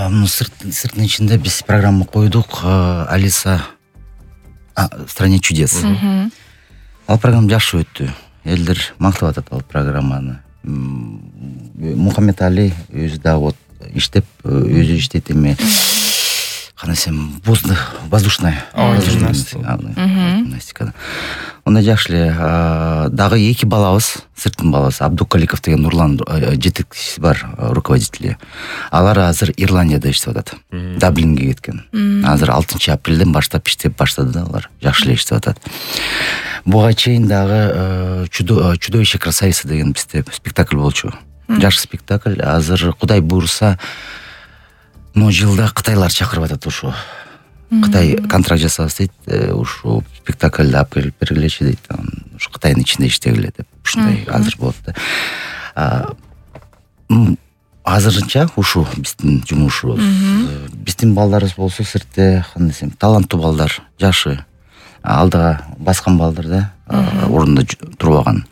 сыртын ичинде биз программа койдук, Алиса в стране чудес. Ал программа жакшы өттү. Элдер мактап атат ал программаны. Мухаммед Али өзү да вот иштеп, өзү иштейт эме. Кандай десем, воздушная гимнастика. Онда жакшы эле. Дагы 2 балабыз, сырттын баласы, Абдукаликов деген Нурлан жетекчиси бар, руководители. Алар азыр Ирландияда иштеп атат. Даблинге кеткен. Азыр 6 апрелден баштап иштеп баштады да алар. Жакшы эле иштеп атат. Буга чейин дагы Чудовище красавица деген бизде спектакль болчу. Жакшы спектакль. Азыр Кудай буйруса, жылда Кытайлар чакырып атат ушу. Кытай контракт жасабыз дейт, ушу спектакльди алып келип бергилечи дейт. Ушу Кытайдын ичинде иштегиле деп. Ушундай азыр болот да. Азырынча ушу биздин жумушубуз. Биздин балдарыбыз болсо сыртте, кандай десем, таланттуу балдар, жакшы. Алдыга баскан балдар да, орунда турбаган.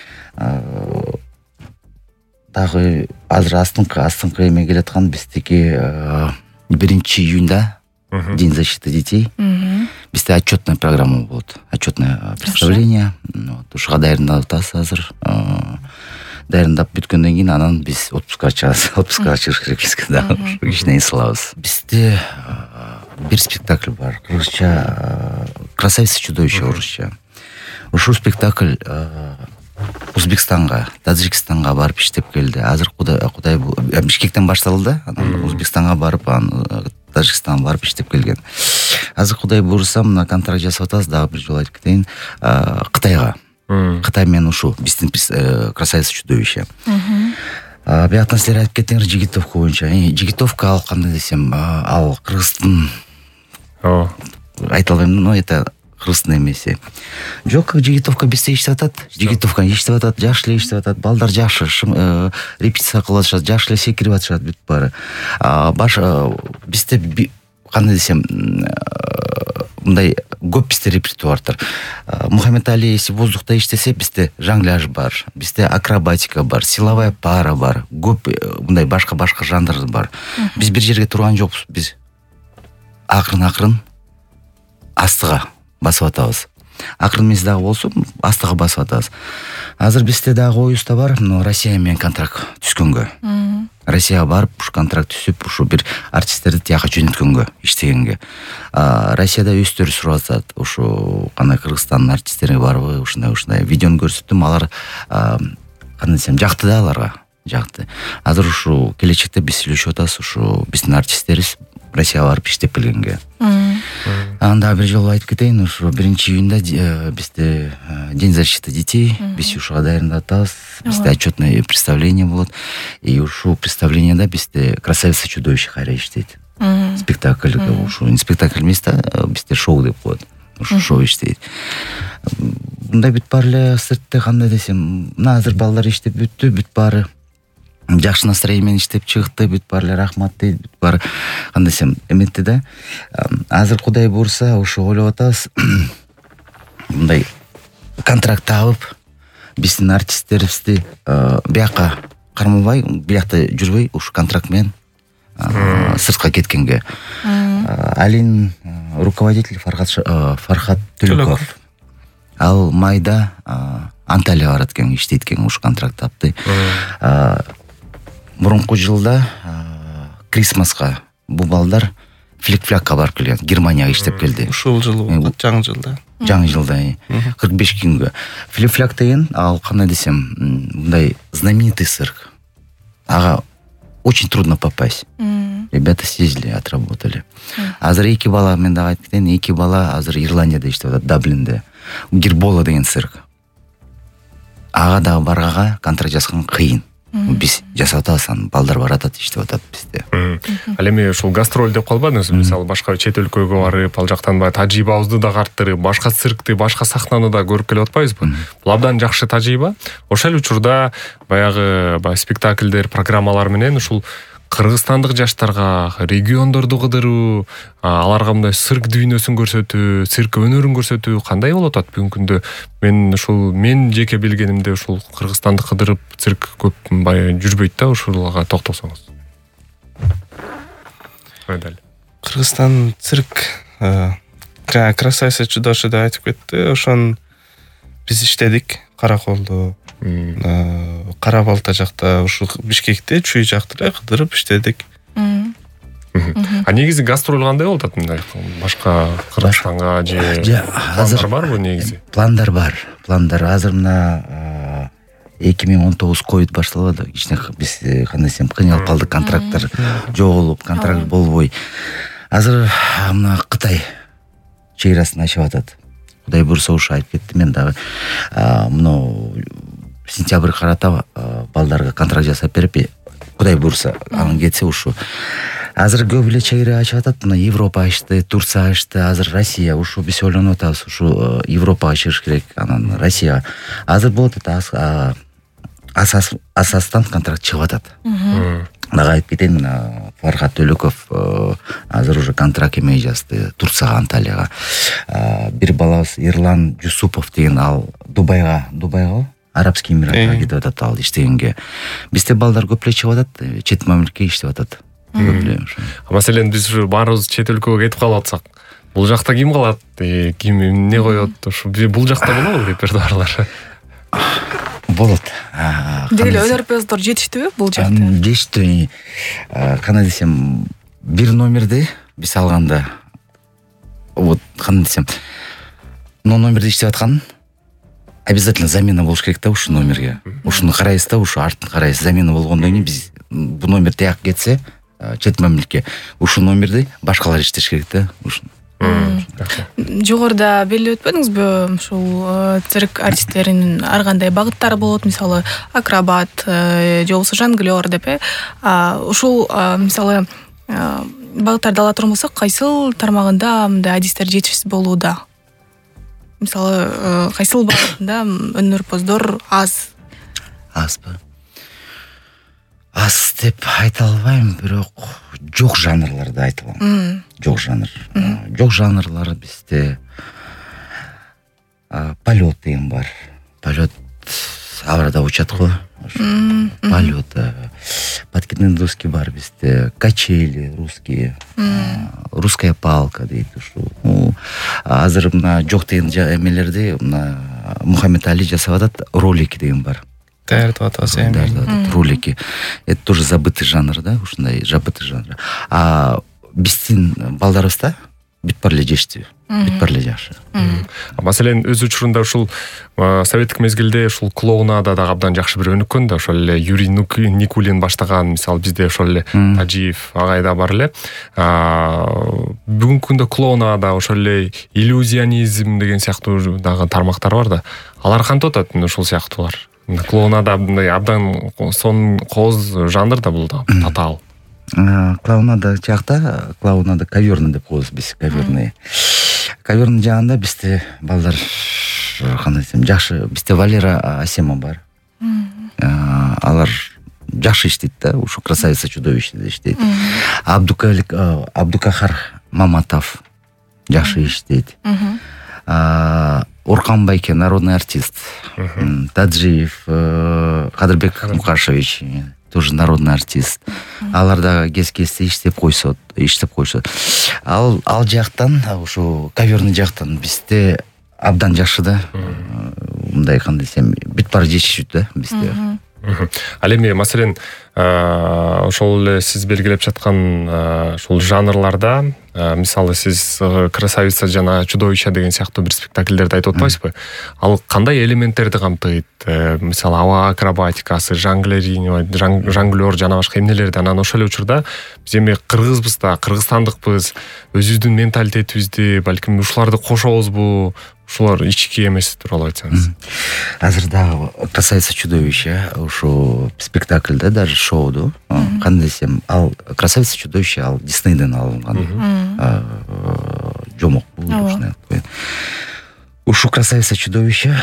Дагы азыр астыңкы эме келаткан биздики 1 июнда День защиты детей. Бизде отчетная программа болот. Отчетное представление. Ушуга даярдап атабыз азыр. Даярдап бүткөндөн кийин анан биз отпускка чыгабыз. Отпускка чыгыш керек да. Кичине сылабыз. Бизде бир спектакль бар. Кыргызча «Красавица чудовище» орусча. Ушул спектакль Узбекстанга, Таджикистанга барып иштеп келди. Азыр Кудай Бишкектен башталды, анан Узбекстанга барып, Тажикстанга барып иштеп келген. Азыр Кудай буйруса, мына контракт жасап атабыз, дагы бир жолу айтып кетейин, Кытайга. Кытай менен ушу биздин «Красавица чудовище». Биятна силер айтып кетиңер Жигитовка боюнча. Жигитовка ал кандай десем, ал Кыргыздын айта албайм, но это кыргыздын эмеси. Жок, Жигитовка бизде иштеп атат. Жигитовка иштеп атат, жакшы эле иштеп атат. Балдар жакшы, репетиция кылып атышат, жакшы эле секирип атышат бүт баары. Бизде кандай десем, мындай көп бизде репертуардар. Мухаммед Али эси воздухта иштесе, бизде жонгляж бар, бизде акробатика бар, силовая пара бар, көп мындай башка жанр бар. Биз бир жерге турган жокпуз. Биз акырын астыга басып атабыз. Акырын эмес дагы болсо, астыга басып атабыз. Азыр бизде дагы оюбузда бар, Россия менен контракт түзгөнгө. Россияга барып, ушу контракт түзүп, ушу бир артисттерди тияка жөнөткөнгө, иштегенге. Россияда өздөрү сурап атат, ушу кандай Кыргызстандын артисттерине барбы, ушундай видеону көрсөттүм, алар кандай десем, жакты да аларга, жакты. Азыр ушу келечекте биз сүйлөшүп атабыз, ушу биздин артисттерибиз Россияга барып иштеп келгенге. Анда бир жолу айтып кетейин, ушу 1 июнда бизде День защиты детей, биз ушуга даярдап атабыз. Бизде отчетное представление болот. И ушул представлениеда бизде «Красавица чудовище» кайра иштейт. Спектакль, ушу спектакль эмес да, бизде шоу деп коет. Ушу шоу иштейт. Мындай бүт баары эле сыртта кандай десем, мына азыр балдар иштеп бүттү, бүт баары жакшы настроение менен иштеп чыкты, бүт баары эле рахмат дейт, бүт баары кандай десем, эметти да. Азыр Кудай буйруса, ушу ойлоп атабыз. Мындай контракт табып, биздин артисттерибизди бияка кармабай, биякта жүрбөй, ушу контракт менен сыртка кеткенге. Алин руководитель Фархат Төлөков. Ал майда Анталияга барат экен, иштейт экен, ушу контракт тапты. Мурунку жылда Крисмаска бул балдар Флик-флакка барып келген, Германияга иштеп келди. Ушул жылы, жаңы жылда. Жаңы жылда 45 күнгө. Флик-флак деген, ал кандай десем, мындай знаменитый цирк. Ага очень трудно попасть. Ребята съездили, отработали. Азыр 2 бала, мен дагы айтып кетейин, 2 бала азыр Ирландияда иштеп атат, Даблинде. Гирбола деген цирк. Ага дагы баргага контракт жазган кыйын. Биз жасап атабыз, балдар баратат, иштеп атат бизде. Ал эми ушул гастроль деп калбадыңызбы? Мисалы башка чет өлкөгө барып, ал жактан тажрыйбабызды да арттырып, башка циркти, башка сахнаны да көрүп келип атпайбызбы? Бул абдан жакшы тажрыйба. Ошол учурда баягы спектакльдер, программалар менен ушул кыргызстандык жаштарга региондорду кыдыруу, аларга мындай цирк дүйнөсүн көрсөтүү, цирк өнөрүн көрсөтүү кандай болуп атат бүгүнкү күндө? Мен жеке билгенимде ушул кыргызстанды кыдырып цирк көп жүрбөйт да, ушулга токтолсоңуз. Мухаммедали? Кыргызстан цирк красавица чудовище деп айтып кетти. Ошон биз иштедик. Караколдо, Кара Балта жакта, ушу Бишкекте, Чүй жакта эле кыдырып иштедик. А негизи гастроль кандай болуп атат мындай? Башка Кыргызстанга же пландар барбы негизи? Пландар бар. Азыр мына 2019 ковид башталды. Кичине биз кандай десем кыйналып калдык, контракттар жоголуп, контракт болбой. Азыр мына Кытай чек арасын ачып атат. Кудай буйрса ушу айтып кетти, мен дагы мына сентябрь карата балдарга контракт жасап берип, Кудай буйрса анын кетсе ушу. Азыр көп эле чек ара ачып атат. Мына Европа ачты, Турция ачты, азыр Россия. Ушу биз ойлонуп атабыз, ушу Европага чыгыш керек, анан Россия. Азыр болот атат, Асастан контракт чыгып атат. Дагы айтып кетейин, мына Фархат Төлөков азыр уже контракт эмей жазды Турцияга, Анталияга. Бир балабыз Ирлан Жусупов деген, ал Дубайга, Арабский Эмираттарга кетип атат ал иштегенге. Бизде балдар көп эле чыгып атат, чет мамлекетке иштеп атат. Маселен биз ушу баарыбыз чет өлкөгө кетип калып атсак, бул жакта ким калат, ким эмне коет, ушу бул жакта болобу репертуарлар? Болот. Деги эле өнөрпөздөр жетиштүүбү бул жакта? Жетиштүү. Кандай десем, бир номерди биз алганда, вот кандай десем, номерди иштеп аткан обязательно замена болуш керек да ушу номерге. Ушуну карайсыз да, ушу артын карайсыз. Замена болгондон кийин биз бул номер тияк кетсе, чет мамлекетке, ушу номерди башкалар иштеш керек да, ушу. Жогоруда белгилеп өтпөдүңүзбү, ушул цирк артисттеринин ар кандай багыттары болот, мисалы акробат же болбосо жонглёр деп, ушул мисалы багыттарды ала турган болсок, кайсыл тармагында мындай адистер жетишсиз болууда? Мисалы кайсыл багытында өнөрпөздөр азбы? Аз деп айта албайм, бирок жок жанрларды айта алам. Жок жанрлар бизде полет деген бар. Полет аврада учат го. Полет, подкидной доски бар бизде, качели русские, русская палка дейт ушу. Азыр мына жок деген эмелерди мына Мухаммедали жасап атат, ролики деген бар. Даярдап атабыз эми. Ролики. Это тоже забытый жанр, да, ушундай забытый жанр. Биздин балдарыбызда бүт бар эле жештүү, бүт бар эле жакшы. Маселен өз учурунда ушул советтик мезгилде ушул клоунада да абдан жакшы бир өнүккөн да, ошол эле Юрий Никулин баштаган, мисалы бизде ошол эле Тажиев агай да бар эле. Бүгүнкү күндө клоунада ошол эле иллюзионизм деген сыяктуу дагы тармактар бар да. Алар кантип атат ушул сыяктуулар? Клоунада мындай абдан сон кооз жанр да бул да, татаал. Клоунада жакта, клоунада коверный деп коебуз биз, коверный. Коверный жагында бизде балдар кандай десем, жакшы. Бизде Валера Асема бар. Алар жакшы иштейт да, ушу красавица чудовищеде иштейт. Абдукахар Маматов жакшы иштейт. Оркан Байке, народный артист. Таджиев, Кадырбек Мукашевич, тоже народный артист. Алар да кез-кезде иштеп койсот. Ал жактан, ушу коверный жактан бизде абдан жакшы да. Мындай кандай десем, бүт бар жетишүү да бизде. Ал эми маселен ошол эле сиз белгилеп жаткан ошол жанрларда, мисалы сиз красавица жана чудовище деген сыяктуу бир спектакльдерди айтып атпайсызбы? Ал кандай элементтерди камтыйт? Мисалы аба акробатикасы, жонглёр жана башка эмнелерди. Анан ошол эле учурда биз эми кыргызбыз да, кыргызстандыкпыз, өзүбүздүн менталитетибизди, балким ушуларды кошобузбу? Ушулар ички эмеси тууралуу айтсаңыз. Азыр дагы красавица чудовище ушу спектакльде, даже шоуду, кандай десем, ал красавица чудовище ал Диснейден алынган жомок бул ушундай. Ушу красавица чудовище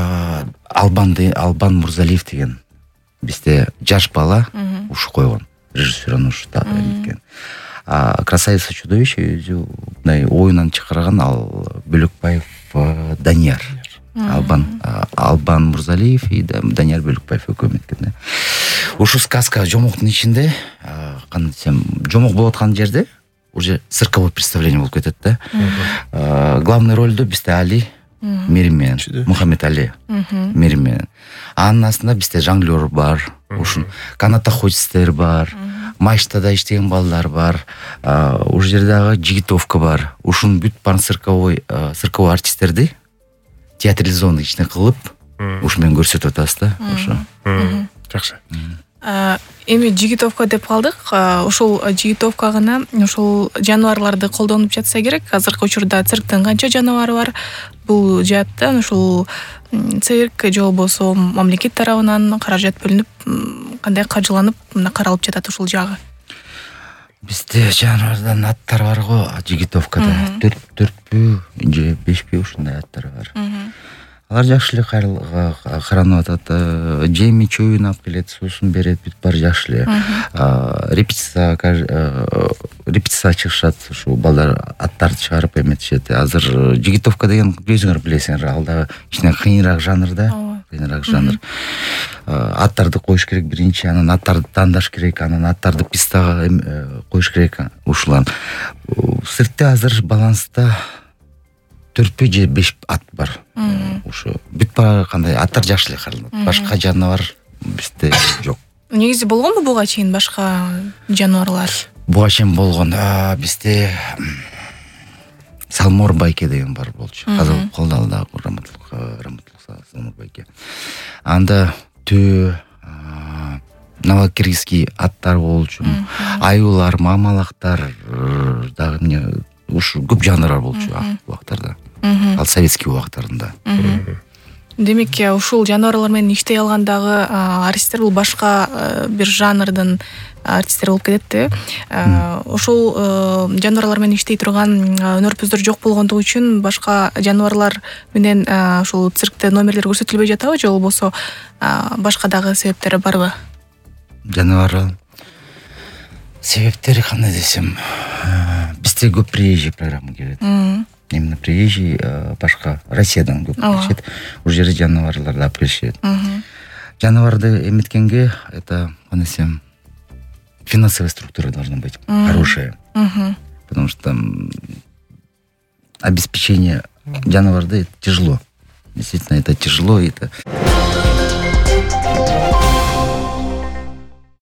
Албан Мурзалиев деген бизде жаш бала ушу койгон, режиссер ушу эткен. Красавица чудовище өзү мындай оюнан чыгарган ал Бөлөкбаев Данияр. Албан Мурзалиев и Данияр Бөлөкбаев экөө меткен. Ушу сказка жомоктун ичинде, кандай десем, жомок болуп аткан жерде уже цирковой представление болуп кетет да. Главный ролду бизде Али Миримен, Мухаммед Али Миримен. Анын астында бизде жонглер бар, ушун канатоходецтер бар, мачтада иштеген балдар бар, ушул жерде дагы жигитовка бар. Ушун бүт баарын цирковой артисттерди театрализованный ичине кылып, ушу менен көрсөтүп атабыз да. Ошо. Жакшы. Эми жигитовка деп калдык. Ошол жигитовкага ошол жаныбарларды колдонуп жатса керек. Азыркы учурда цирктин канча жаныбары бар? Бул жааттан ошол цирк же болбосо мамлекет тарабынан каражат бөлүнүп, кандай каржыланып каралып жатат ушул жагы? Бизде жаныбардан аттар бар го, жигитовкада 4 же 5 ушундай аттар бар. Алар жакшы эле каранып атат, жеми чөйүн алып келет, суусун берет, бүт баары жакшы эле. Репетиция чыгышат, ушу балдар аттарды чыгарып эметишет. Азыр жигитовка деген өзүңөр билесиңер, ал дагы кичине кыйыныраак жанр да, кыйыныраак жанр. Аттарды коюш керек биринчи, анан аттарды тандаш керек, анан аттарды пистага коюш керек. Ушулар. Циркте азыр баланста 4 же 5 ат бар. Ушу бүт баары кандай аттар жакшы эле каралат. Башка жаныбар бизде жок. Негизи болгонбу буга чейин башка жаныбарлар? Буга чейин болгон. Бизде Салмор байке деген бар болчу. Казак колдалды раматлык Салмор байке. Анда новокиргизский аттар болчу. Аюлар, мамалактар дагы эмне ушу көп жанрлар болчу убактарда. Ал советский убактарында. Демек, ушул жаныбарлар менен иштей алгандагы артисттер бул башка бир жанрдын артисттер болуп кетет да. Ошол жаныбарлар менен иштей турган өнөрпүздөр жок болгондугу үчүн башка жаныбарлар менен ошол циркте номерлер көрсөтүлбөй жатабы же болбосо башка дагы себептери барбы? Жаныбар себептери кандай десем, бизде көп приезжий программа келет. Именно приезжий башка Россиядан көп келишет. Ушул жерде жаныбарларды алып келишет. Жаныбарды эметкенге это, кандай десем, финансовая структура должна быть хорошая. Потому что обеспечение жаныбарды тяжело. Действительно, это тяжело.